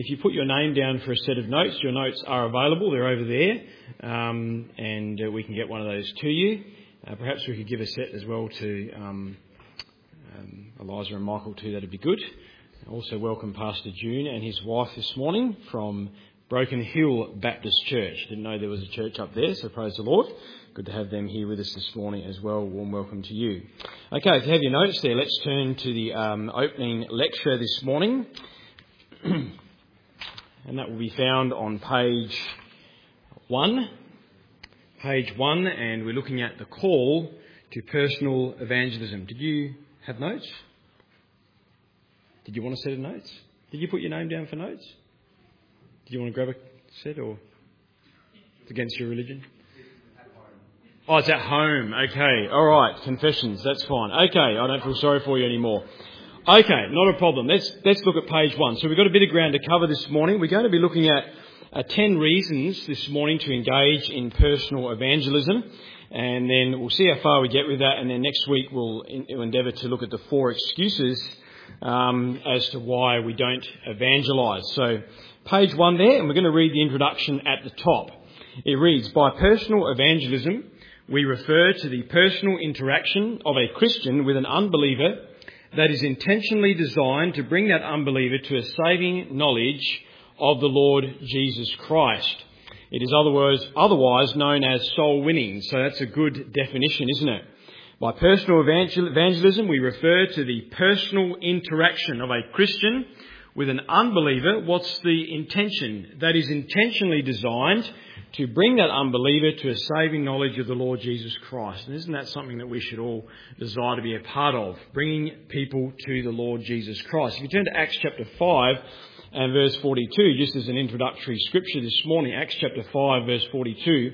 If you put your name down for a set of notes, your notes are available. They're over there, and we can get one of those to you. Perhaps we could give a set as well to Eliza and Michael too. That'd be good. Also welcome Pastor June and his wife this morning from Broken Hill Baptist Church. Didn't know there was a church up there, so praise the Lord. Good to have them here with us this morning as well. Warm welcome to you. Okay, if you have your notes there, let's turn to the opening lecture this morning. And that will be found on page 1. Page 1, and we're looking at the call to personal evangelism. Did you have notes? Did you want a set of notes? Did you put your name down for notes? Did you want to grab a set, or it's against your religion? Oh, it's at home. Okay, all right. Confessions, that's fine. Okay, I don't feel sorry for you anymore. Okay, not a problem. Let's look at page 1. So we've got a bit of ground to cover this morning. We're going to be looking at 10 reasons this morning to engage in personal evangelism, and then we'll see how far we get with that, and then next week we'll endeavour to look at the 4 excuses as to why we don't evangelise. So page 1 there, and we're going to read the introduction at the top. It reads, "By personal evangelism, we refer to the personal interaction of a Christian with an unbeliever that is intentionally designed to bring that unbeliever to a saving knowledge of the Lord Jesus Christ. It is otherwise known as soul winning." So that's a good definition, isn't it? By personal evangelism, we refer to the personal interaction of a Christian with an unbeliever. What's the intention? That is intentionally designed to bring that unbeliever to a saving knowledge of the Lord Jesus Christ. And isn't that something that we should all desire to be a part of? Bringing people to the Lord Jesus Christ. If you turn to Acts chapter 5 and verse 42, just as an introductory scripture this morning, Acts chapter 5 verse 42,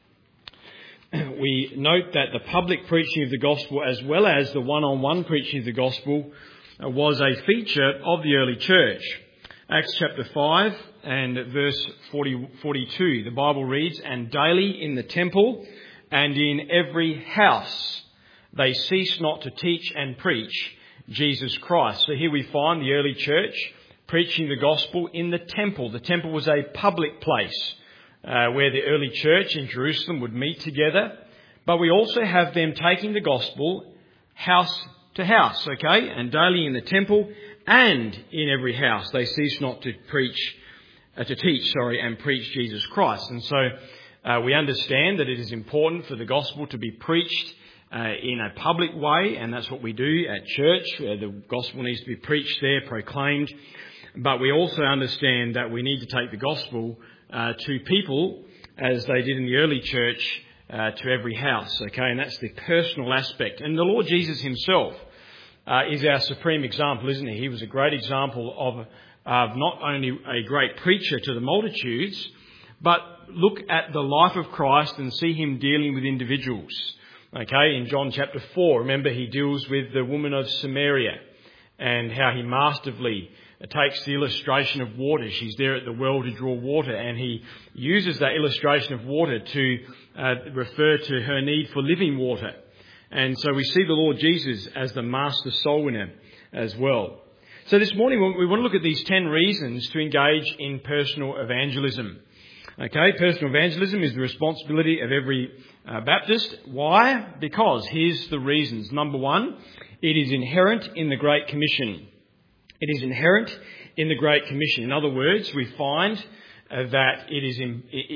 we note that the public preaching of the gospel as well as the one-on-one preaching of the gospel was a feature of the early church. Acts chapter 5 and verse 42, the Bible reads, "And daily in the temple and in every house they ceased not to teach and preach Jesus Christ." So here we find the early church preaching the gospel in the temple. The temple was a public place where the early church in Jerusalem would meet together. But we also have them taking the gospel house to house, okay? And daily in the temple and in every house they cease not to teach and preach Jesus Christ. And so we understand that it is important for the gospel to be preached in a public way, and that's what we do at church. The gospel needs to be preached there, proclaimed. But we also understand that we need to take the gospel to people, as they did in the early church, to every house, okay? And that's the personal aspect. And the Lord Jesus himself is our supreme example, isn't he? He was a great example of not only a great preacher to the multitudes, but look at the life of Christ and see him dealing with individuals. Okay, in John chapter 4, remember he deals with the woman of Samaria and how he masterfully takes the illustration of water. She's there at the well to draw water, and he uses that illustration of water to refer to her need for living water. And so we see the Lord Jesus as the master soul winner as well. So this morning we want to look at these 10 reasons to engage in personal evangelism. Okay, personal evangelism is the responsibility of every Baptist. Why? Because here's the reasons. Number 1, it is inherent in the Great Commission. It is inherent in the Great Commission. In other words, we find that it is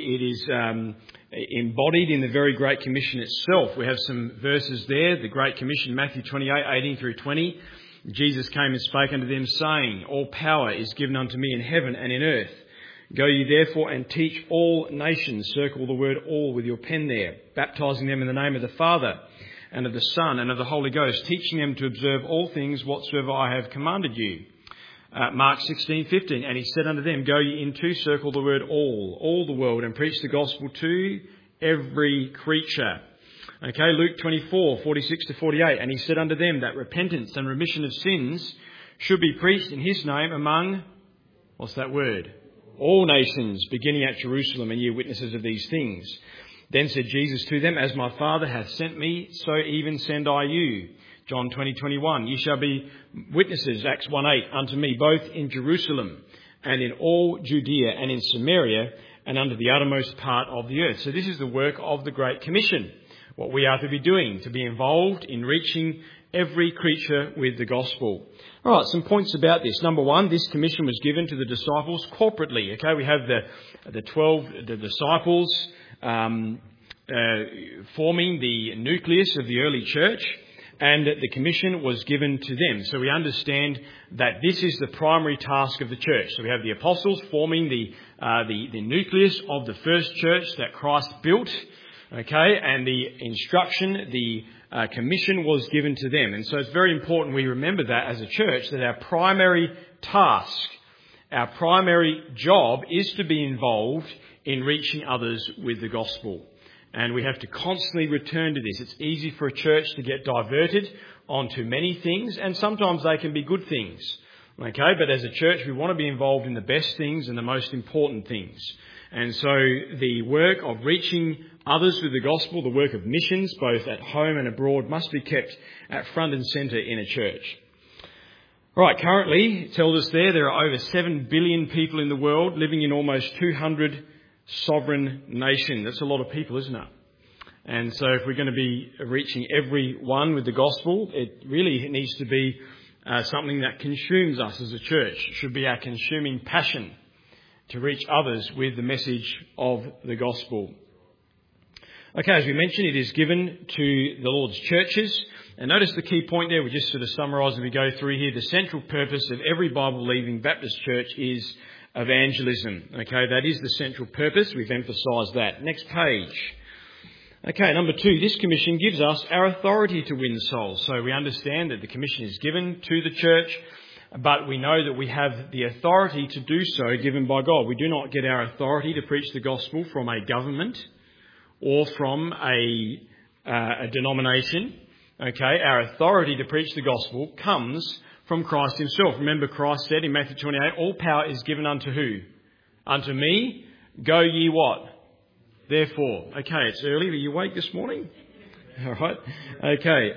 embodied in the very Great Commission itself. We have some verses there. The Great Commission, Matthew 28, 18 through 20. Jesus came and spake unto them, saying, "All power is given unto me in heaven and in earth. Go ye therefore and teach all nations," circle the word all with your pen there, "baptizing them in the name of the Father and of the Son and of the Holy Ghost, teaching them to observe all things whatsoever I have commanded you." Mark 16:15, "And he said unto them, Go ye into," circle the word all the world, "and preach the gospel to every creature." Okay, Luke 24:46 to 48, "And he said unto them that repentance and remission of sins should be preached in his name among," what's that word? "All nations, beginning at Jerusalem, and ye witnesses of these things. Then said Jesus to them, As my Father hath sent me, so even send I you." John 20:21, "Ye shall be witnesses," Acts 1:8, "unto me, both in Jerusalem and in all Judea and in Samaria and under the uttermost part of the earth. So this is the work of the Great Commission, what we are to be doing, to be involved in reaching every creature with the gospel. All right, some points about this. Number one, this commission was given to the disciples corporately. Okay, we have the 12 disciples forming the nucleus of the early church, and the commission was given to them. So we understand that this is the primary task of the church. So we have the apostles forming the nucleus of the first church that Christ built. Okay, and the instruction, the commission was given to them. And so it's very important we remember that as a church, that our primary task, our primary job is to be involved in reaching others with the gospel. And we have to constantly return to this. It's easy for a church to get diverted onto many things, and sometimes they can be good things. Okay, but as a church, we want to be involved in the best things and the most important things. And so the work of reaching others with the gospel, the work of missions, both at home and abroad, must be kept at front and centre in a church. All right, currently, it tells us there are over 7 billion people in the world living in almost 200 sovereign nations. That's a lot of people, isn't it? And so if we're going to be reaching everyone with the gospel, it really needs to be something that consumes us as a church. It should be our consuming passion to reach others with the message of the gospel. Okay, as we mentioned, it is given to the Lord's churches. And notice the key point there, we just sort of summarise as we go through here. The central purpose of every Bible-believing Baptist church is evangelism. Okay, that is the central purpose. We've emphasised that. Next page. Okay, number 2, this commission gives us our authority to win souls. So we understand that the commission is given to the church, but we know that we have the authority to do so given by God. We do not get our authority to preach the gospel from a government or from a denomination. Okay, our authority to preach the gospel comes from Christ himself. Remember, Christ said in Matthew 28, all power is given unto who? Unto me. Go ye what? Therefore. Okay, it's early. Are you awake this morning? All right. Okay.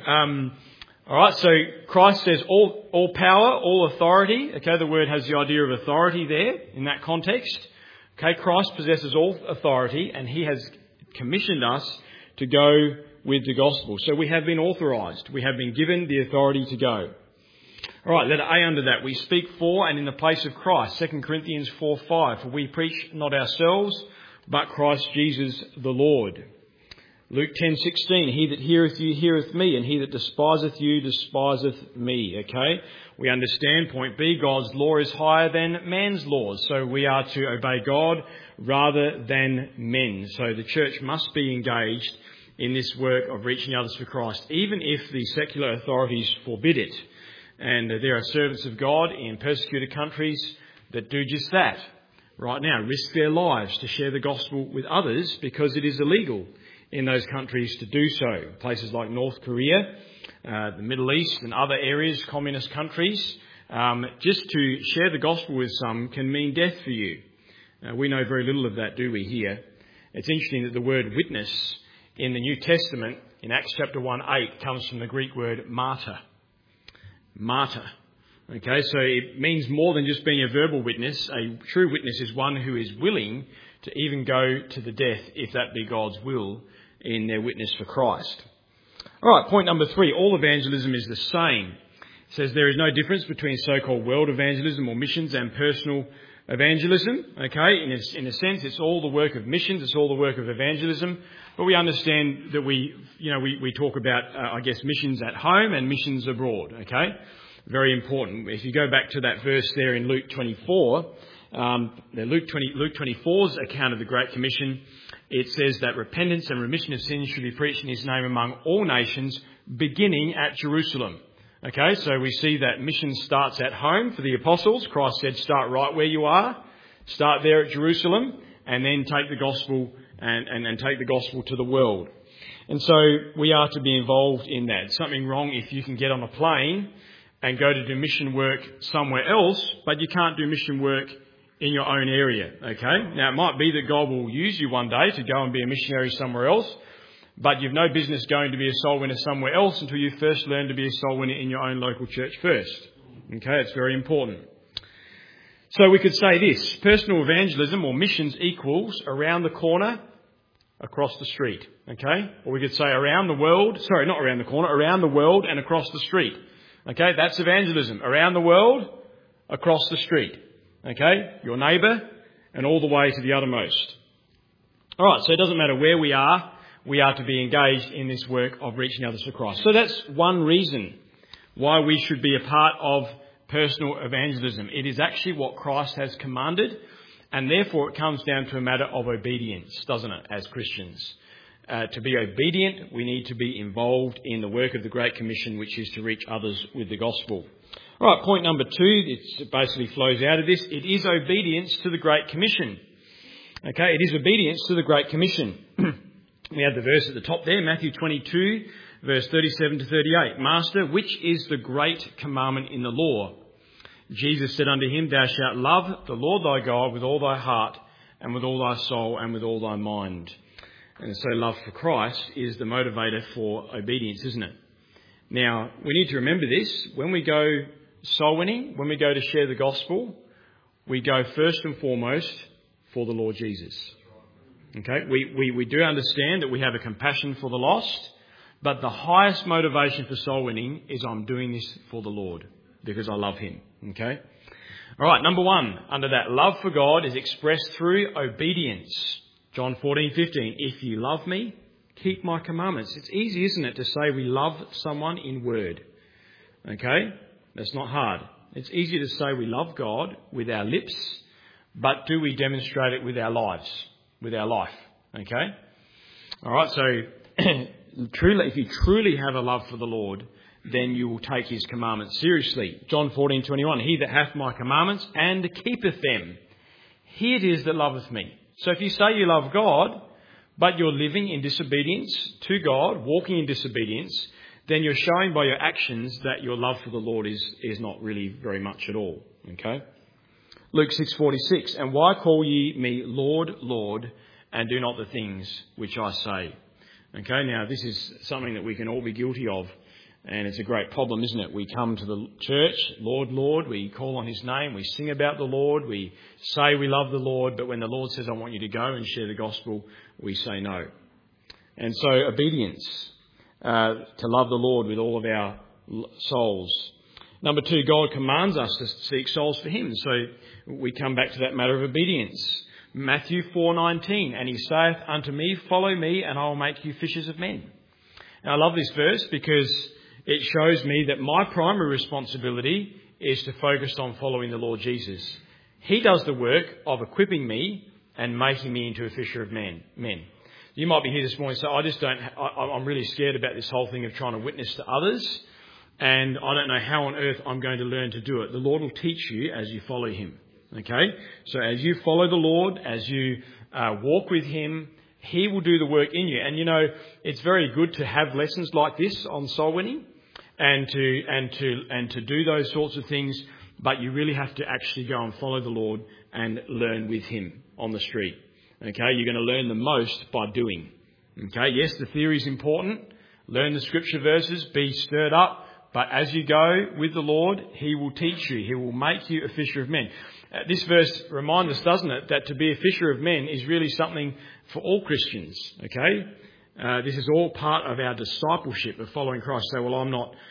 All right, so Christ says all power, all authority. Okay, the word has the idea of authority there in that context. Okay, Christ possesses all authority and he has commissioned us to go with the gospel. So we have been authorised. We have been given the authority to go. All right, letter A under that. We speak for and in the place of Christ. 2 Corinthians 4:5. For we preach not ourselves, but Christ Jesus the Lord. Luke 10:16, he that heareth you heareth me, and he that despiseth you despiseth me. Okay, we understand, point B, God's law is higher than man's laws. So we are to obey God rather than men. So the church must be engaged in this work of reaching others for Christ, even if the secular authorities forbid it. And there are servants of God in persecuted countries that do just that right now, risk their lives to share the gospel with others because it is illegal in those countries to do so. Places like North Korea, the Middle East and other areas, communist countries, just to share the gospel with some can mean death for you. We know very little of that, do we, here? It's interesting that the word witness in the New Testament, in Acts chapter 1:8, comes from the Greek word martyr. Martyr. Okay, so it means more than just being a verbal witness. A true witness is one who is willing to even go to the death, if that be God's will, in their witness for Christ. All right, point number 3. All evangelism is the same. It says there is no difference between so-called world evangelism or missions and personal evangelism. Okay, in a sense, it's all the work of missions, it's all the work of evangelism. But we understand that we talk about, missions at home and missions abroad. Okay, very important. If you go back to that verse there in Luke 24, Luke 24's account of the Great Commission, it says that repentance and remission of sins should be preached in his name among all nations, beginning at Jerusalem. Okay, so we see that mission starts at home for the apostles. Christ said, start right where you are, start there at Jerusalem, and then take the gospel and take the gospel to the world. And so we are to be involved in that. It's something wrong if you can get on a plane and go to do mission work somewhere else, but you can't do mission work in your own area. Okay, now it might be that God will use you one day to go and be a missionary somewhere else, but you've no business going to be a soul winner somewhere else until you first learn to be a soul winner in your own local church first. Okay, it's very important. So we could say this: personal evangelism or missions equals around the corner, across the street. Okay? Or we could say around the world, not around the corner, around the world and across the street. Okay? That's evangelism. Around the world, across the street. Okay? Your neighbour and all the way to the uttermost. Alright, so it doesn't matter where we are to be engaged in this work of reaching others for Christ. So that's one reason why we should be a part of personal evangelism. It is actually what Christ has commanded, and therefore it comes down to a matter of obedience, doesn't it, as Christians? To be obedient, we need to be involved in the work of the Great Commission, which is to reach others with the gospel. All right, point number 2, it basically flows out of this. It is obedience to the Great Commission. Okay, it is obedience to the Great Commission. We have the verse at the top there, Matthew 22, verse 37 to 38. Master, which is the great commandment in the law? Jesus said unto him, Thou shalt love the Lord thy God with all thy heart and with all thy soul and with all thy mind. And so love for Christ is the motivator for obedience, isn't it? Now, we need to remember this. When we go soul winning, when we go to share the gospel, we go first and foremost for the Lord Jesus. Okay, we do understand that we have a compassion for the lost, but the highest motivation for soul winning is I'm doing this for the Lord because I love him. Okay? All right, number 1, under that, love for God is expressed through obedience. John 14:15, if you love me, keep my commandments. It's easy, isn't it, to say we love someone in word. Okay? That's not hard. It's easy to say we love God with our lips, but do we demonstrate it with our lives, with our life? Okay? All right, so truly, if you truly have a love for the Lord, then you will take his commandments seriously. John 14:21, he that hath my commandments and keepeth them, he it is that loveth me. So if you say you love God, but you're living in disobedience to God, walking in disobedience, then you're showing by your actions that your love for the Lord is not really very much at all. Okay? Luke 6:46, and why call ye me Lord, Lord, and do not the things which I say? Okay, now this is something that we can all be guilty of, and it's a great problem, isn't it? We come to the church, Lord, Lord, we call on his name, we sing about the Lord, we say we love the Lord, but when the Lord says, I want you to go and share the gospel, we say no. And so obedience, to love the Lord with all of our souls. Number 2, God commands us to seek souls for him. So we come back to that matter of obedience. Matthew 4:19, and he saith unto me, follow me, and I will make you fishers of men. Now I love this verse because it shows me that my primary responsibility is to focus on following the Lord Jesus. He does the work of equipping me and making me into a fisher of men. You might be here this morning and say, I'm really scared about this whole thing of trying to witness to others, and I don't know how on earth I'm going to learn to do it. The Lord will teach you as you follow him. Okay? So as you follow the Lord, as you walk with him, he will do the work in you. And you know, it's very good to have lessons like this on soul winning and to do those sorts of things, but you really have to actually go and follow the Lord and learn with him on the street. Okay? You're going to learn the most by doing. Okay? Yes, the theory is important. Learn the scripture verses, be stirred up, but as you go with the Lord, he will teach you. He will make you a fisher of men. This verse reminds us, doesn't it, that to be a fisher of men is really something for all Christians, okay? This is all part of our discipleship of following Christ. So, well,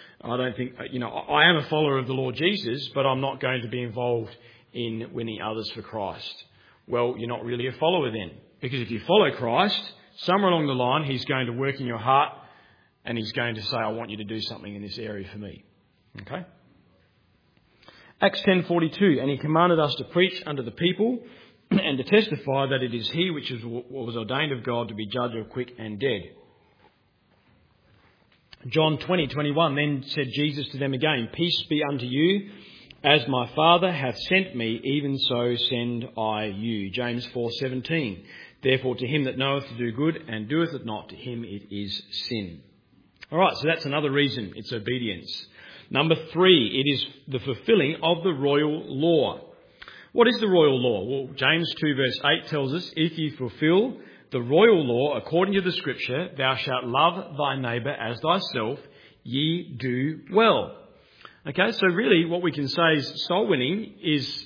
I am a follower of the Lord Jesus, but I'm not going to be involved in winning others for Christ. Well, you're not really a follower then. Because if you follow Christ, somewhere along the line, he's going to work in your heart and he's going to say, I want you to do something in this area for me. Okay? Acts 10:42, and he commanded us to preach unto the people and to testify that it is he which was ordained of God to be judge of quick and dead. John 20:21, then said Jesus to them again, peace be unto you, as my Father hath sent me, even so send I you. James 4:17, therefore to him that knoweth to do good and doeth it not, to him it is sin. All right, so that's another reason, it's obedience. Number 3, it is the fulfilling of the royal law. What is the royal law? Well, James 2 verse 8 tells us, if you fulfill the royal law according to the scripture, thou shalt love thy neighbour as thyself, ye do well. Okay, so really what we can say is soul winning is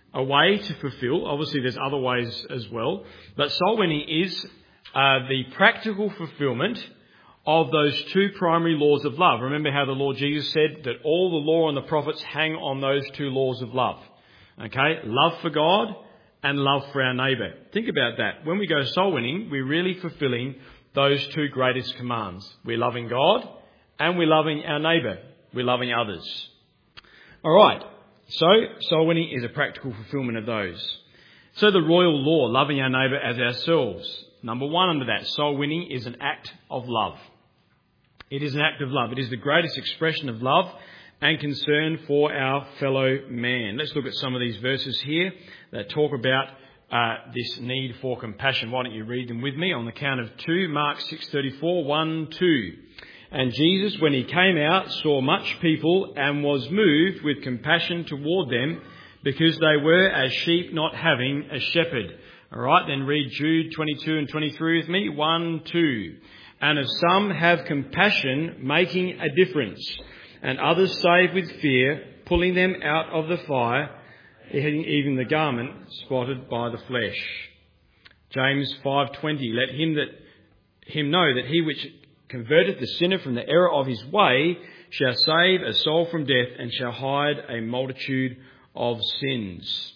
a way to fulfill. Obviously, there's other ways as well. But soul winning is the practical fulfillment of those two primary laws of love. Remember how the Lord Jesus said that all the law and the prophets hang on those two laws of love. Okay? Love for God and love for our neighbour. Think about that. When we go soul winning, we're really fulfilling those two greatest commands. We're loving God and we're loving our neighbour. We're loving others. All right. So soul winning is a practical fulfilment of those. So the royal law, loving our neighbour as ourselves. Number one under that, soul winning is an act of love. It is an act of love. It is the greatest expression of love and concern for our fellow man. Let's look at some of these verses here that talk about this need for compassion. Why don't you read them with me on the count of two? Mark 6:34, 1, 2. And Jesus, when he came out, saw much people and was moved with compassion toward them because they were as sheep not having a shepherd. All right, then read Jude 22 and 23 with me. 1, 2. And of some have compassion, making a difference, and others save with fear, pulling them out of the fire, even the garment spotted by the flesh. James 5:20. Let him know that he which converteth the sinner from the error of his way shall save a soul from death and shall hide a multitude of sins.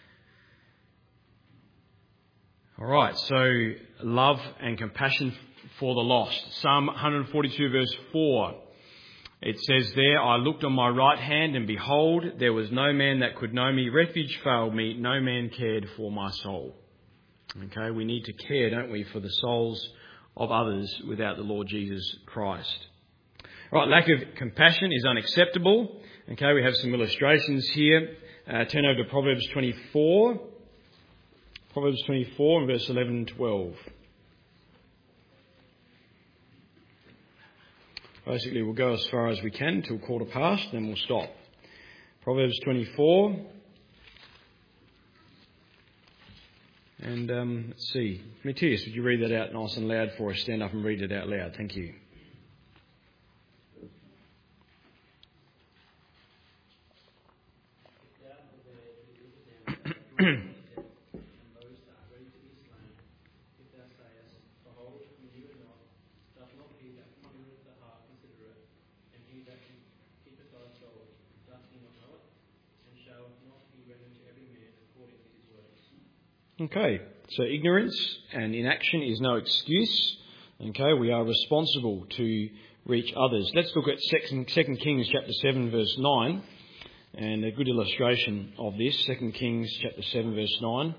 All right, so love and compassion for the lost. Psalm 142 verse 4. It says there, I looked on my right hand and behold, there was no man that could know me. Refuge failed me. No man cared for my soul. Okay, we need to care, don't we, for the souls of others without the Lord Jesus Christ. All right, lack of compassion is unacceptable. Okay, we have some illustrations here. Turn over to Proverbs 24. Proverbs 24 and verse 11 and 12. Basically, we'll go as far as we can till past, then we'll stop. Proverbs 24. And let's see. Matthias, would you read that out nice and loud for us? Stand up and read it out loud. Thank you. Okay, so ignorance and inaction is no excuse. Okay, we are responsible to reach others. Let's look at 2 Kings chapter 7 verse 9, and a good illustration of this. 2 Kings chapter 7 verse 9.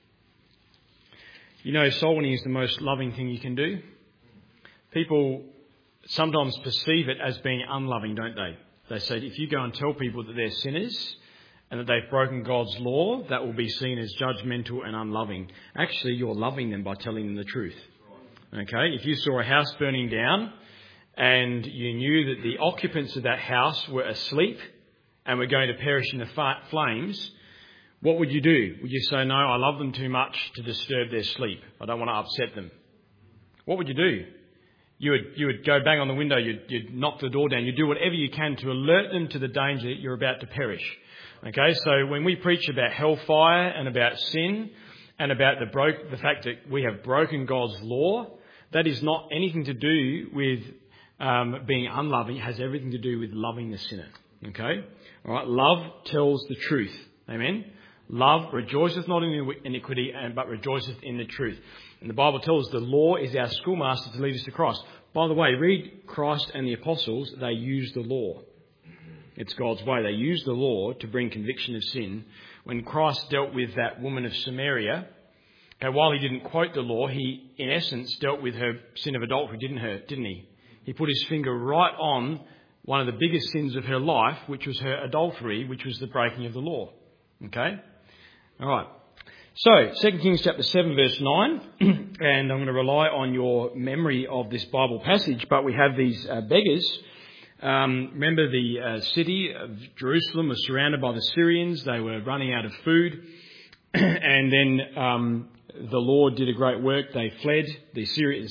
You know, soul winning is the most loving thing you can do. People sometimes perceive it as being unloving, don't they? They say if you go and tell people that they're sinners and that they've broken God's law, that will be seen as judgmental and unloving. Actually, you're loving them by telling them the truth. Okay? If you saw a house burning down and you knew that the occupants of that house were asleep and were going to perish in the flames, what would you do? Would you say, no, I love them too much to disturb their sleep. I don't want to upset them. What would you do? You would go bang on the window, you'd knock the door down, you'd do whatever you can to alert them to the danger that you're about to perish. Okay, so when we preach about hellfire and about sin and about the fact that we have broken God's law, that is not anything to do with being unloving. It has everything to do with loving the sinner. Okay, all right. Love tells the truth. Amen. Love rejoiceth not in iniquity, but rejoiceth in the truth. And the Bible tells us the law is our schoolmaster to lead us to Christ. By the way, read Christ and the apostles. They used the law. It's God's way. They used the law to bring conviction of sin. When Christ dealt with that woman of Samaria, okay, while he didn't quote the law, he, in essence, dealt with her sin of adultery, didn't he? He put his finger right on one of the biggest sins of her life, which was her adultery, which was the breaking of the law. Okay? All right. So, 2 Kings chapter 7 verse 9, and I'm going to rely on your memory of this Bible passage, but we have these beggars. Remember the city of Jerusalem was surrounded by the Syrians. They were running out of food. And then the Lord did a great work. They fled. The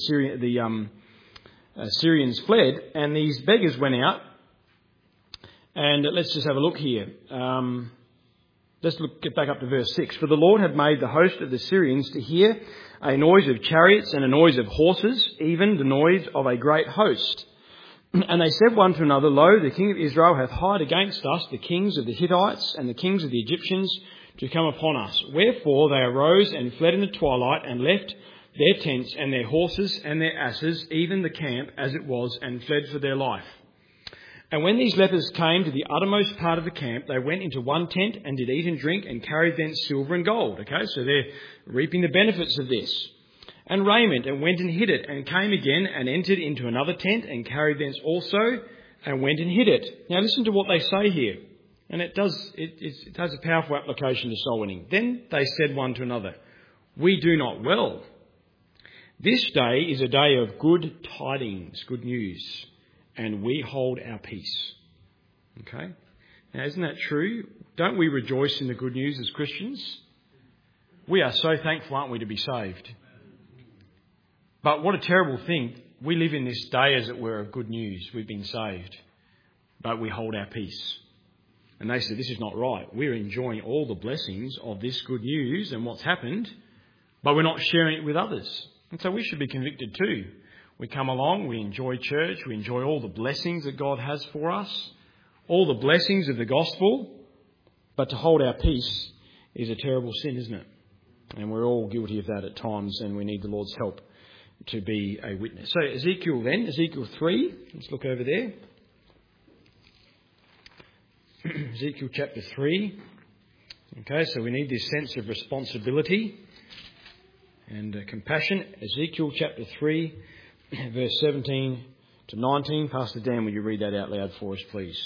Syrians fled. And these beggars went out. And let's just have a look here. Get back up to verse 6. For the Lord had made the host of the Syrians to hear a noise of chariots and a noise of horses, even the noise of a great host. And they said one to another, Lo, the king of Israel hath hired against us the kings of the Hittites and the kings of the Egyptians to come upon us. Wherefore they arose and fled in the twilight and left their tents and their horses and their asses, even the camp as it was, and fled for their life. And when these lepers came to the uttermost part of the camp, they went into one tent and did eat and drink and carried thence silver and gold. Okay, so they're reaping the benefits of this. And raiment, and went and hid it, and came again and entered into another tent and carried thence also and went and hid it. Now listen to what they say here. And it has a powerful application to soul winning. Then they said one to another, We do not well. This day is a day of good tidings, good news, and we hold our peace. Okay? Now, isn't that true? Don't we rejoice in the good news as Christians? We are so thankful, aren't we, to be saved? But what a terrible thing. We live in this day, as it were, of good news. We've been saved, but we hold our peace. And they said, this is not right. We're enjoying all the blessings of this good news and what's happened, but we're not sharing it with others. And so we should be convicted too. We come along, we enjoy church, we enjoy all the blessings that God has for us, all the blessings of the gospel, but to hold our peace is a terrible sin, isn't it? And we're all guilty of that at times, and we need the Lord's help to be a witness. So Ezekiel 3, let's look over there. Ezekiel chapter 3. Okay, so we need this sense of responsibility and compassion. Ezekiel chapter 3, verse 17 to 19. Pastor Dan, will you read that out loud for us, please?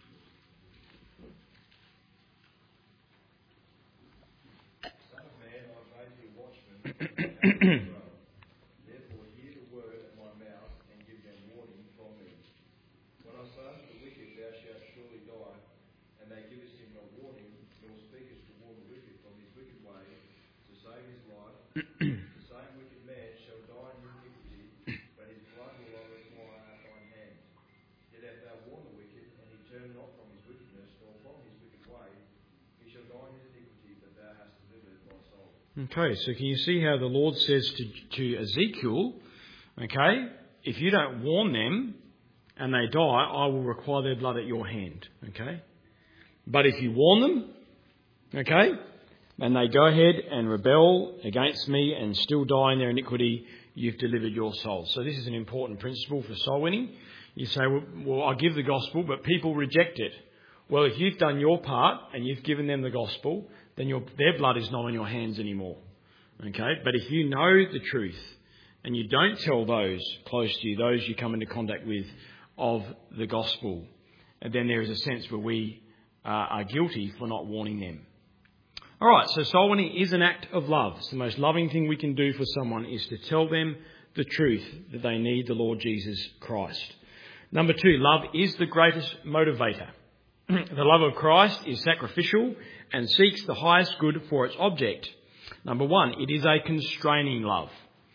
Son of man, I made you watchman. Therefore hear the word at my mouth and give them warning from me. When I say unto the wicked, thou shalt surely die, and they givest him no warning, nor speakest to warn the wicked from his wicked way, to save his life, the same wicked man shall die in iniquity, but his blood will I require at thine hand. Yet if thou warn the wicked, and he turn not from his wickedness, nor from his wicked way, he shall die in iniquity, but thou hast delivered thy soul. Okay, so can you see how the Lord says to Ezekiel, okay, if you don't warn them and they die, I will require their blood at your hand, okay? But if you warn them, okay, and they go ahead and rebel against me and still die in their iniquity, you've delivered your soul. So this is an important principle for soul winning. You say, well, I give the gospel, but people reject it. Well, if you've done your part and you've given them the gospel, then their blood is not on your hands anymore. Okay? But if you know the truth and you don't tell those close to you, those you come into contact with, of the gospel, then there is a sense where we are guilty for not warning them. All right, so soul winning is an act of love. It's the most loving thing we can do for someone is to tell them the truth that they need the Lord Jesus Christ. Number 2, love is the greatest motivator. The love of Christ is sacrificial and seeks the highest good for its object. Number 1, it is a constraining love.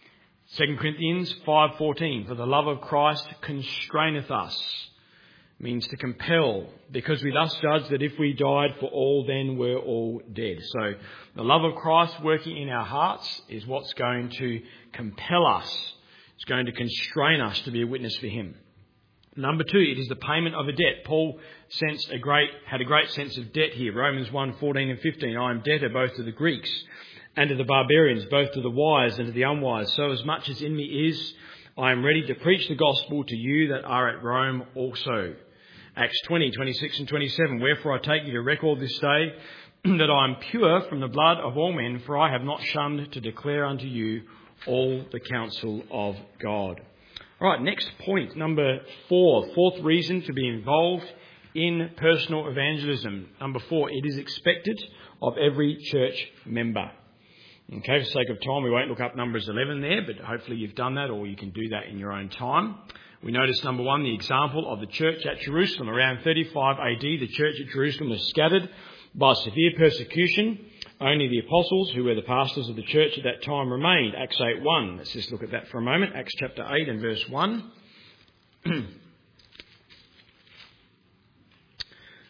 2 Corinthians 5:14, for the love of Christ constraineth us, means to compel, because we thus judge that if we died for all, then we're all dead. So the love of Christ working in our hearts is what's going to compel us. It's going to constrain us to be a witness for him. Number 2, it is the payment of a debt. Paul had a great sense of debt here. Romans 1:14 and 15. I am debtor both to the Greeks and to the barbarians, both to the wise and to the unwise. So as much as in me is, I am ready to preach the gospel to you that are at Rome also. Acts 20:26 and 27. Wherefore I take you to record this day that I am pure from the blood of all men, for I have not shunned to declare unto you all the counsel of God. All right, next point, number 4. Fourth reason to be involved in personal evangelism. Number 4, it is expected of every church member. Okay, for the sake of time, we won't look up Numbers 11 there, but hopefully you've done that, or you can do that in your own time. We notice, number 1, the example of the church at Jerusalem. Around 35 AD, the church at Jerusalem was scattered by severe persecution. Only the apostles, who were the pastors of the church at that time, remained. Acts 8:1. Let's just look at that for a moment. Acts chapter 8 and verse 1.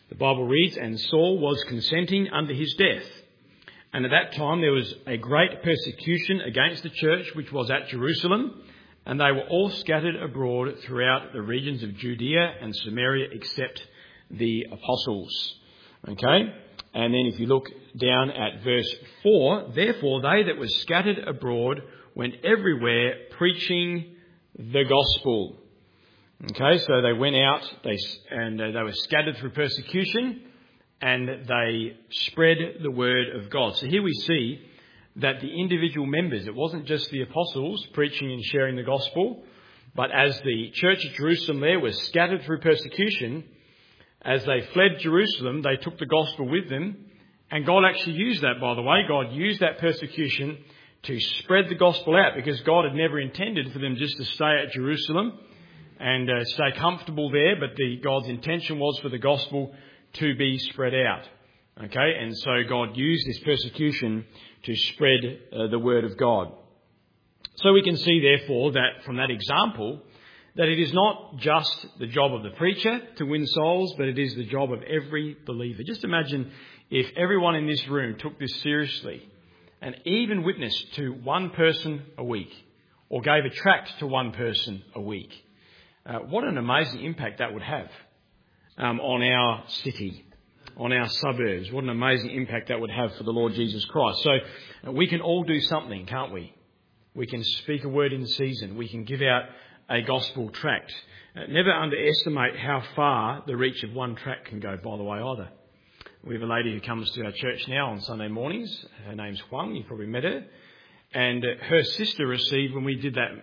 The Bible reads, "And Saul was consenting unto his death. And at that time there was a great persecution against the church which was at Jerusalem, and they were all scattered abroad throughout the regions of Judea and Samaria except the apostles." Okay? And then if you look down at verse 4, "Therefore they that were scattered abroad went everywhere preaching the gospel." Okay, so they went out they were scattered through persecution, and they spread the word of God. So here we see that the individual members, it wasn't just the apostles preaching and sharing the gospel, but as the church at Jerusalem there was scattered through persecution, as they fled Jerusalem, they took the gospel with them. And God actually used that, by the way. God used that persecution to spread the gospel out, because God had never intended for them just to stay at Jerusalem and stay comfortable there, but God's intention was for the gospel to be spread out. Okay, and so God used this persecution to spread the word of God. So we can see, therefore, that from that example, that it is not just the job of the preacher to win souls, but it is the job of every believer. Just imagine if everyone in this room took this seriously and even witnessed to one person a week, or gave a tract to one person a week. What an amazing impact that would have on our city, on our suburbs. What an amazing impact that would have for the Lord Jesus Christ. So we can all do something, can't we? We can speak a word in season. We can give out a gospel tract. Never underestimate how far the reach of one tract can go, by the way, either. We have a lady who comes to our church now on Sunday mornings. Her name's Huang. You've probably met her. And her sister received, when we did that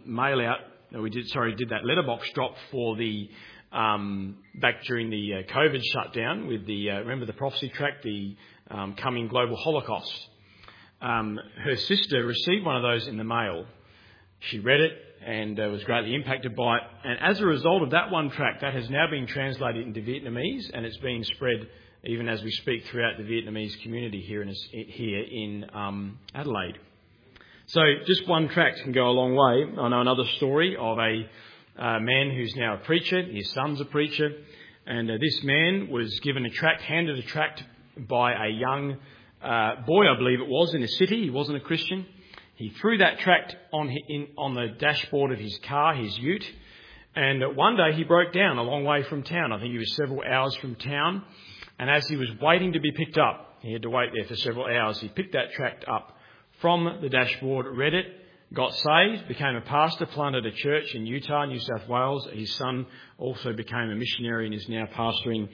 did that letterbox drop for the back during the COVID shutdown with the remember the prophecy tract, the coming global Holocaust. Her sister received one of those in the mail. She read it and was greatly impacted by it. And as a result of that one tract, that has now been translated into Vietnamese, and it's being spread even as we speak throughout the Vietnamese community here in Adelaide. So just one tract can go a long way. I know another story of a man who's now a preacher. His son's a preacher. And this man was given handed a tract by a young boy, I believe it was, in a city. He wasn't a Christian. He threw that tract on the dashboard of his car, his ute. And one day he broke down a long way from town. I think he was several hours from town. And as he was waiting to be picked up, he had to wait there for several hours. He picked that tract up from the dashboard, read it, got saved, became a pastor, planted a church in Utah, New South Wales. His son also became a missionary and is now pastoring.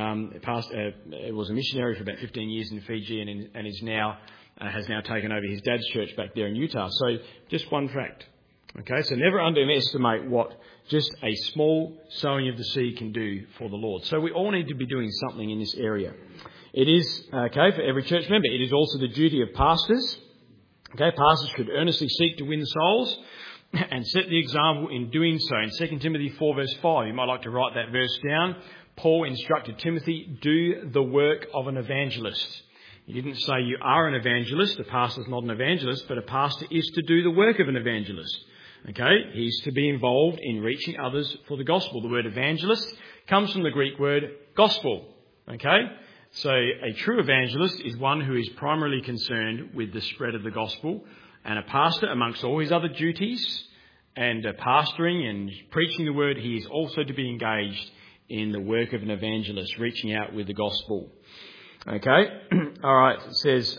Was a missionary for about 15 years in Fiji and is now has now taken over his dad's church back there in Utah. So just one tract. Okay, so never underestimate what just a small sowing of the seed can do for the Lord. So we all need to be doing something in this area. It is, okay, for every church member, it is also the duty of pastors. Okay, pastors should earnestly seek to win souls and set the example in doing so. In 2 Timothy 4 verse 5, you might like to write that verse down. Paul instructed Timothy, do the work of an evangelist. He didn't say you are an evangelist. A pastor's not an evangelist, but a pastor is to do the work of an evangelist. Okay, he's to be involved in reaching others for the gospel. The word evangelist comes from the Greek word gospel. Okay, so a true evangelist is one who is primarily concerned with the spread of the gospel, and a pastor, amongst all his other duties and pastoring and preaching the word, he is also to be engaged in the work of an evangelist, reaching out with the gospel. Okay, all right, it says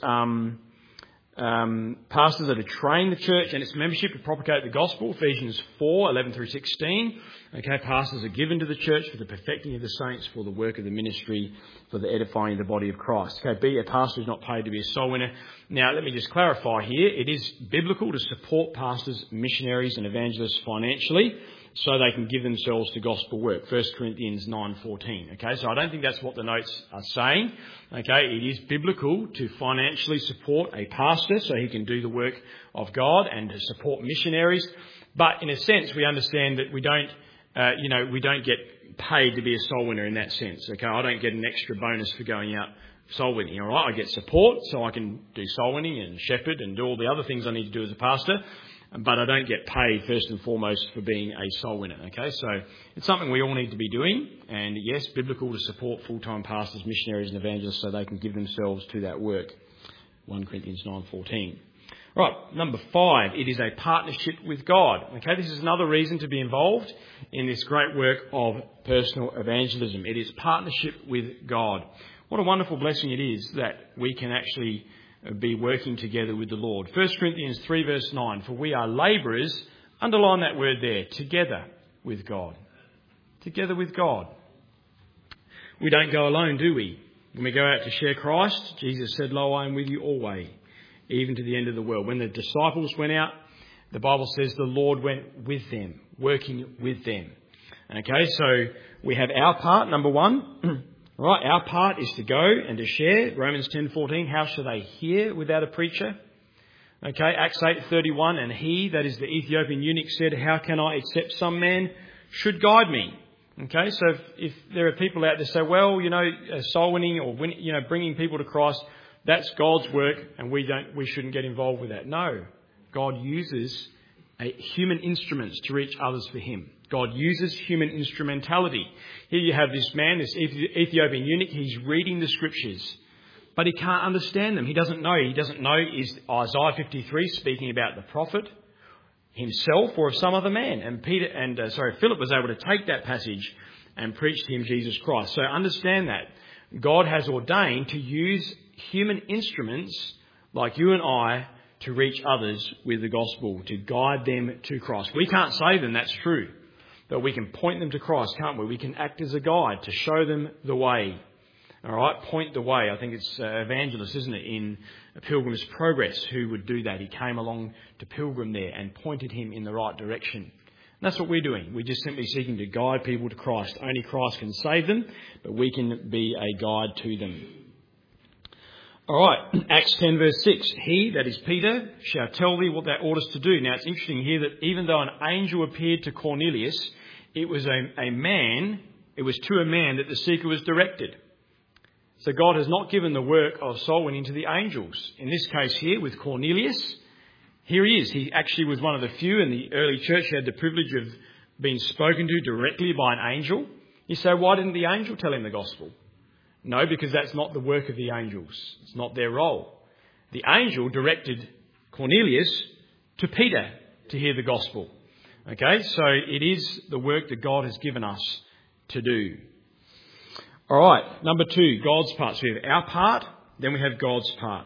pastors are to train the church and its membership to propagate the gospel, Ephesians 4:11 through 16. Okay, pastors are given to the church for the perfecting of the saints, for the work of the ministry, for the edifying of the body of Christ. Okay, a pastor is not paid to be a soul winner. Now, let me just clarify here. It is biblical to support pastors, missionaries and evangelists financially so they can give themselves to gospel work. 1 Corinthians 9:14. Okay, so I don't think that's what the notes are saying. Okay, it is biblical to financially support a pastor so he can do the work of God and to support missionaries. But in a sense, we understand that we don't get paid to be a soul winner in that sense. Okay, I don't get an extra bonus for going out soul winning, all right? I get support so I can do soul winning and shepherd and do all the other things I need to do as a pastor, but I don't get paid first and foremost for being a soul winner, okay? So it's something we all need to be doing, and yes, biblical to support full-time pastors, missionaries and evangelists so they can give themselves to that work. 1 Corinthians 9:14. Right, number 5, it is a partnership with God. Okay, this is another reason to be involved in this great work of personal evangelism. It is partnership with God. What a wonderful blessing it is that we can actually be working together with the Lord. 1 Corinthians 3 verse 9, for we are labourers, underline that word there, together with God. Together with God. We don't go alone, do we? When we go out to share Christ, Jesus said, lo, I am with you always, even to the end of the world. When the disciples went out, the Bible says the Lord went with them, working with them. Okay, so we have our part, number 1. Right, our part is to go and to share. Romans 10:14, how shall they hear without a preacher? Okay, Acts 8:31, and he, that is the Ethiopian eunuch, said, how can I except some man should guide me? Okay, so if there are people out there say, well, soul winning or bringing people to Christ, that's God's work, and we shouldn't get involved with that. No, God uses human instruments to reach others for Him. God uses human instrumentality. Here you have this man, this Ethiopian eunuch. He's reading the scriptures, but he can't understand them. He doesn't know. Is Isaiah 53 speaking about the prophet himself or of some other man? And Philip was able to take that passage and preach to him Jesus Christ. So understand that God has ordained to use human instruments like you and I to reach others with the gospel, to guide them to Christ. We can't save them, that's true. But we can point them to Christ, can't we? We can act as a guide to show them the way. All right, point the way. I think it's Evangelist, isn't it, in Pilgrim's Progress, who would do that. He came along to Pilgrim there and pointed him in the right direction. And that's what we're doing. We're just simply seeking to guide people to Christ. Only Christ can save them, but we can be a guide to them. All right, Acts 10 verse 6. He, that is Peter, shall tell thee what thou oughtest to do. Now it's interesting here that even though an angel appeared to Cornelius, it was to a man that the seeker was directed. So God has not given the work of soul winning to the angels. In this case here with Cornelius, here he is. He actually was one of the few in the early church who had the privilege of being spoken to directly by an angel. You say, why didn't the angel tell him the gospel? No, because that's not the work of the angels. It's not their role. The angel directed Cornelius to Peter to hear the gospel. Okay, so it is the work that God has given us to do. All right, number 2, God's part. So we have our part, then we have God's part.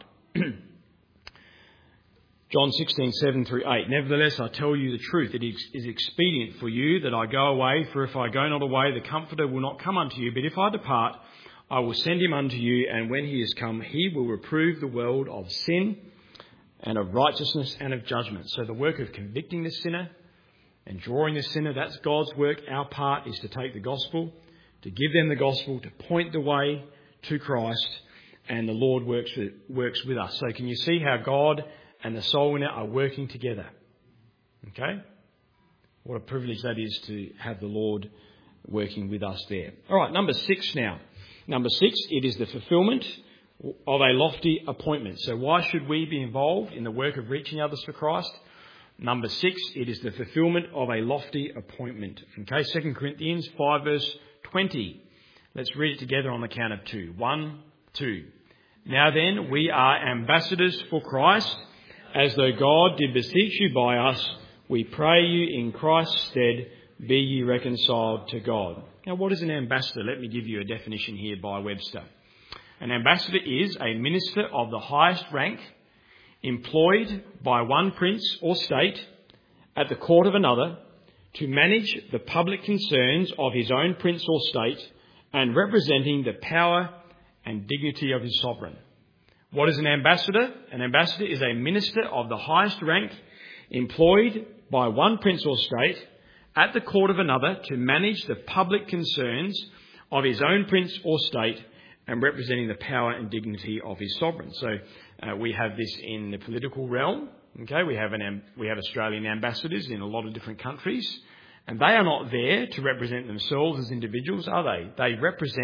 John 16:7-8. Nevertheless, I tell you the truth. It is expedient for you that I go away, for if I go not away, the Comforter will not come unto you. But if I depart, I will send him unto you, and when he is come, he will reprove the world of sin and of righteousness and of judgment. So the work of convicting the sinner and drawing the sinner, that's God's work. Our part is to take the gospel, to give them the gospel, to point the way to Christ, and the Lord works with us. So can you see how God and the soul winner are working together? Okay? What a privilege that is to have the Lord working with us there. All right, number 6 now. Number 6, it is the fulfilment of a lofty appointment. So why should we be involved in the work of reaching others for Christ? Number 6, it is the fulfilment of a lofty appointment. Okay, 2 Corinthians 5 verse 20. Let's read it together on the count of 2. 1, 2. Now then, we are ambassadors for Christ, as though God did beseech you by us. We pray you in Christ's stead, be ye reconciled to God. Now, what is an ambassador? Let me give you a definition here by Webster. An ambassador is a minister of the highest rank, employed by one prince or state at the court of another to manage the public concerns of his own prince or state and representing the power and dignity of his sovereign. What is an ambassador? An ambassador is a minister of the highest rank, employed by one prince or state at the court of another to manage the public concerns of his own prince or state and representing the power and dignity of his sovereign. So we have this in the political realm. Okay, we have Australian ambassadors in a lot of different countries, and they are not there to represent themselves as individuals, are they? They represent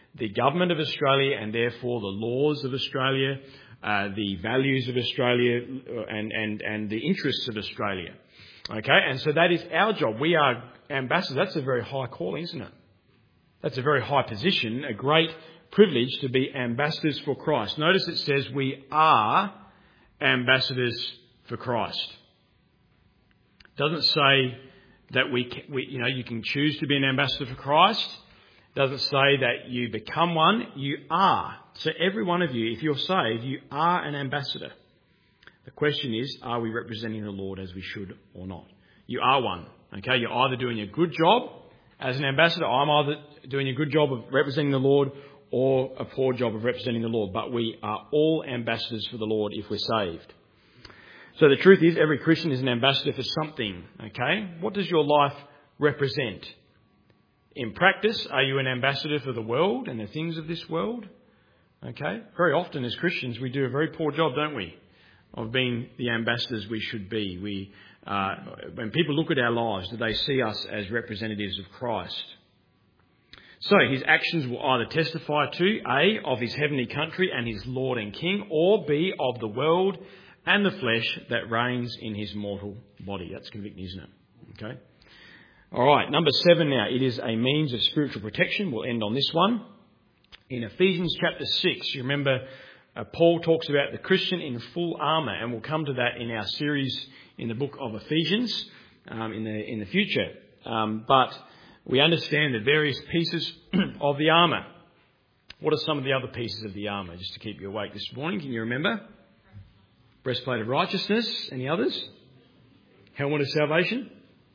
the government of Australia and therefore the laws of Australia, the values of Australia and the interests of Australia. Okay, and so that is our job. We are ambassadors. That's a very high calling, isn't it? That's a very high position, a great privilege to be ambassadors for Christ. Notice it says we are ambassadors for Christ. It doesn't say that you can choose to be an ambassador for Christ. It doesn't say that you become one. You are. So every one of you, if you're saved, you are an ambassador. The question is, are we representing the Lord as we should or not? You are one. Okay, you're either doing a good job as an ambassador. I'm either doing a good job of representing the Lord or a poor job of representing the Lord. But we are all ambassadors for the Lord if we're saved. So the truth is, every Christian is an ambassador for something. Okay, what does your life represent? In practice, are you an ambassador for the world and the things of this world? Okay, very often as Christians we do a very poor job, don't we, of being the ambassadors we should be. When people look at our lives, do they see us as representatives of Christ? So his actions will either testify to A, of his heavenly country and his Lord and King, or B, of the world and the flesh that reigns in his mortal body. That's convicting, isn't it? Okay. All right, number 7 now. It is a means of spiritual protection. We'll end on this one. In Ephesians chapter 6, you remember Paul talks about the Christian in full armour, and we'll come to that in our series in the book of Ephesians in the future. But we understand the various pieces of the armour. What are some of the other pieces of the armour, just to keep you awake this morning? Can you remember? Breastplate of righteousness. Any others? Helmet of salvation.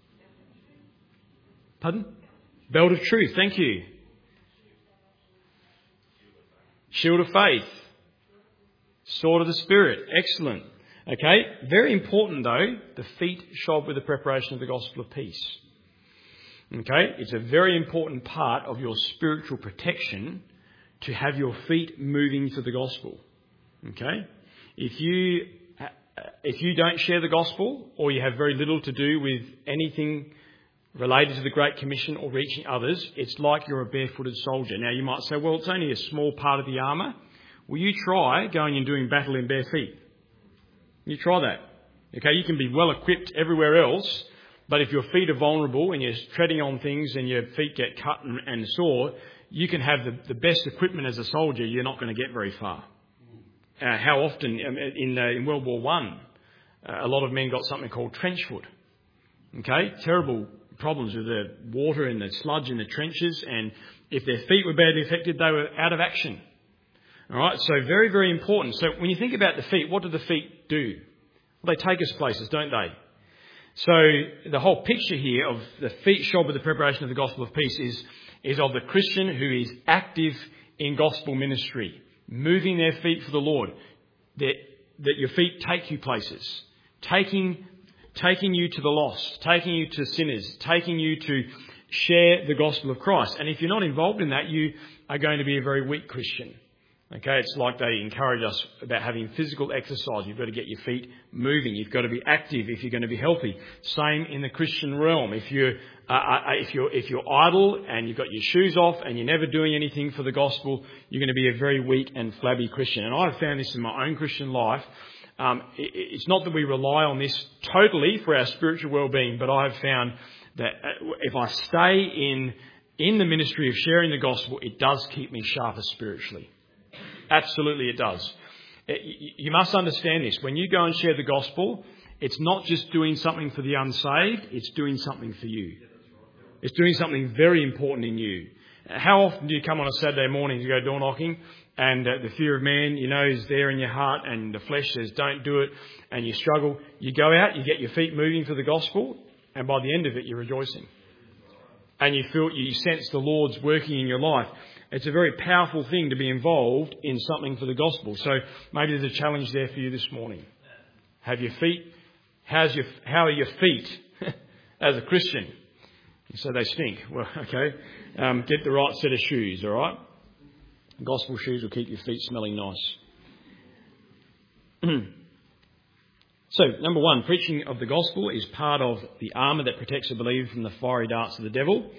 Pardon? Belt of truth. Thank you. Shield of faith. Sword of the Spirit. Excellent. Okay. Very important though, the feet shod with the preparation of the gospel of peace. Okay. It's a very important part of your spiritual protection to have your feet moving to the gospel. Okay. If you don't share the gospel, or you have very little to do with anything related to the Great Commission or reaching others, it's like you're a barefooted soldier. Now you might say, well, it's only a small part of the armour. Will you try going and doing battle in bare feet? You try that. Okay, you can be well equipped everywhere else, but if your feet are vulnerable and you're treading on things and your feet get cut and sore, you can have the best equipment as a soldier, you're not going to get very far. How often in World War I, a lot of men got something called trench foot. Okay, terrible problems with the water and the sludge in the trenches, and if their feet were badly affected, they were out of action. All right, so very, very important. So when you think about the feet, what do the feet do? Well, they take us places, don't they? So the whole picture here of the feet shod with the preparation of the gospel of peace is of the Christian who is active in gospel ministry, moving their feet for the Lord. That your feet take you places, taking you to the lost, taking you to sinners, taking you to share the gospel of Christ. And if you're not involved in that, you are going to be a very weak Christian. Okay, it's like they encourage us about having physical exercise. You've got to get your feet moving. You've got to be active if you're going to be healthy. Same in the Christian realm. If you're idle and you've got your shoes off and you're never doing anything for the gospel, you're going to be a very weak and flabby Christian. And I've found this in my own Christian life. It's not that we rely on this totally for our spiritual well-being, but I've found that if I stay in the ministry of sharing the gospel, it does keep me sharper spiritually. Absolutely it does. You must understand this. When you go and share the gospel, it's not just doing something for the unsaved, it's doing something for you. It's doing something very important in you. How often do you come on a Saturday morning to go door knocking and the fear of man, is there in your heart and the flesh says don't do it and you struggle? You go out, you get your feet moving for the gospel, and by the end of it you're rejoicing. And you sense the Lord's working in your life. It's a very powerful thing to be involved in something for the gospel. So maybe there's a challenge there for you this morning. Have your feet, how are your feet as a Christian? You say they stink. Well, okay. Get the right set of shoes, all right? Gospel shoes will keep your feet smelling nice. So, number 1, preaching of the gospel is part of the armour that protects a believer from the fiery darts of the devil.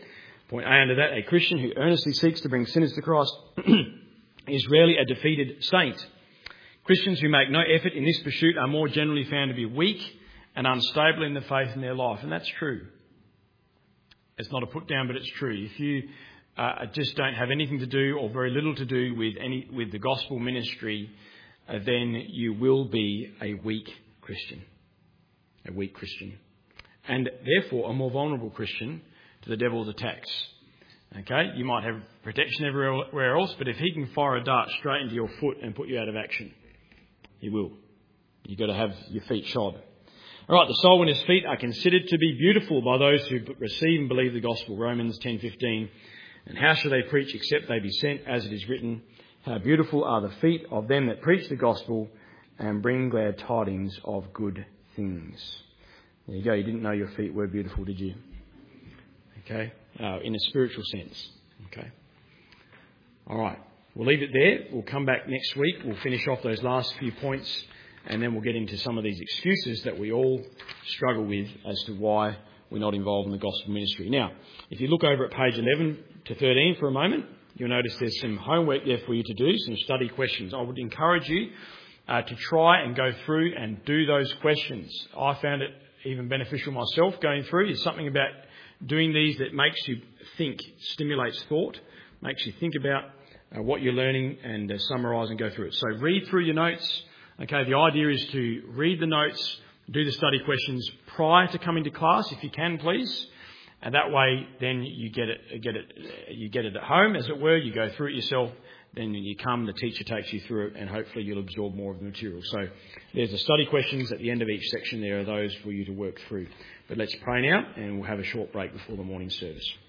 Point A under that, a Christian who earnestly seeks to bring sinners to Christ is rarely a defeated saint. Christians who make no effort in this pursuit are more generally found to be weak and unstable in the faith in their life. And that's true. It's not a put down, but it's true. If you just don't have anything to do or very little to do with the gospel ministry, then you will be a weak Christian. A weak Christian. And therefore a more vulnerable Christian to the devil's attacks. Okay? You might have protection everywhere else, but if he can fire a dart straight into your foot and put you out of action, he will. You've got to have your feet shod. All right, the soul winner's feet are considered to be beautiful by those who receive and believe the gospel. Romans 10:15. And how shall they preach except they be sent, as it is written, how beautiful are the feet of them that preach the gospel and bring glad tidings of good things. There you go. You didn't know your feet were beautiful, did you? Okay. In a spiritual sense. Okay. All right. We'll leave it there. We'll come back next week. We'll finish off those last few points, and then we'll get into some of these excuses that we all struggle with as to why we're not involved in the gospel ministry. Now, if you look over at page 11 to 13 for a moment, you'll notice there's some homework there for you to do, some study questions. I would encourage you to try and go through and do those questions. I found it even beneficial myself going through. There's something about doing these that makes you think, stimulates thought, makes you think about what you're learning and summarise and go through it. So read through your notes. Okay, the idea is to read the notes, do the study questions prior to coming to class, if you can, please. And that way, then you get it at home, as it were. You go through it yourself. Then when you come, the teacher takes you through it, and hopefully you'll absorb more of the material. So there's the study questions at the end of each section. There are those for you to work through. But let's pray now, and we'll have a short break before the morning service.